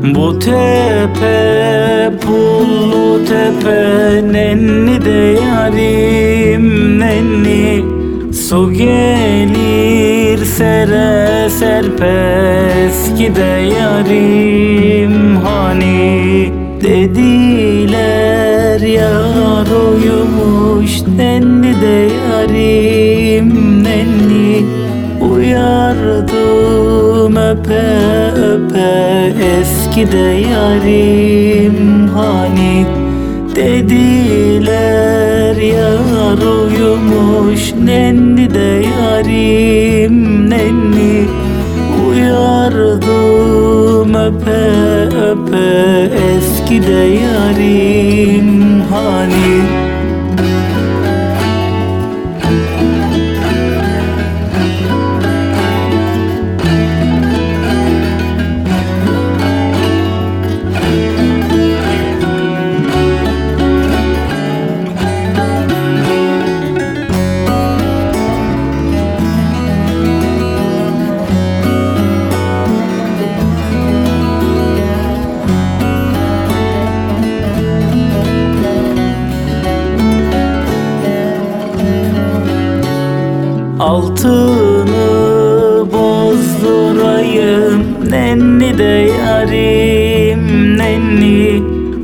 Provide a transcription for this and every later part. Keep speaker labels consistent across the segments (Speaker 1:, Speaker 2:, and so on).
Speaker 1: Bu tepe pullu tepe, nenni de yarim nenni. Su gelir sere serpes gide yarim hani. Dediler yar uyumuş, nenni de yarim nenni. Uyardım öpe öpe, eskide yarim hani. Dediler yar uyumuş, nenni de yarim nenni. Uyardım öpe öpe, eskide yarim hani. Altını bozdurayım, nenni de yarim nenni.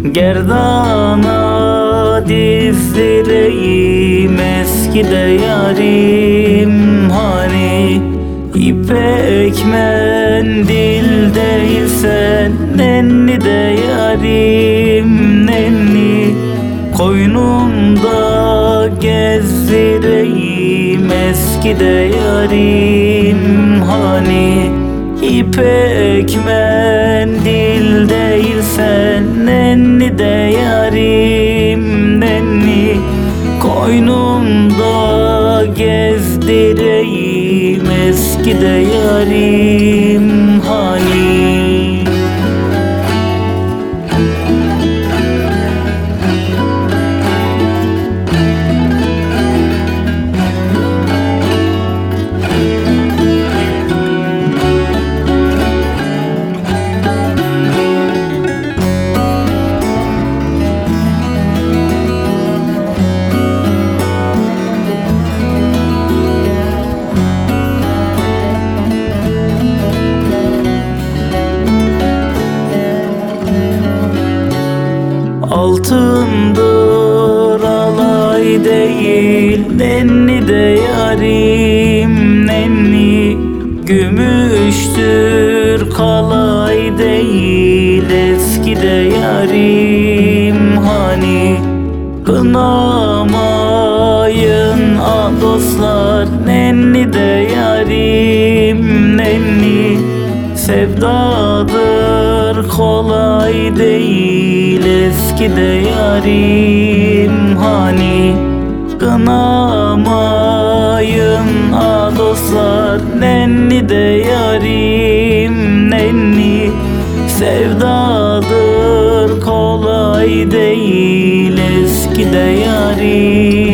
Speaker 1: Gerdana dizdireyim, eskide yarim hani. İpek mendil değilsen, nenni de yarim nenni. Koynumda gezdireyim, eskide yarim hani. İpek mendil değilsen, nenni de yarim nenni. Koynumda gezdireyim, eskide yarim hani. Altındır alay değil, nenni de yarim nenni. Gümüştür kalay değil, eskide yarim hani. Kınamayın a dostlar, nenni de yarim nenni. Sevdadır kolay değil, eskide yarim hani. Kınamayın a dostlar, nenni de yarim nenni. Sevdadır kolay değil, eskide yarim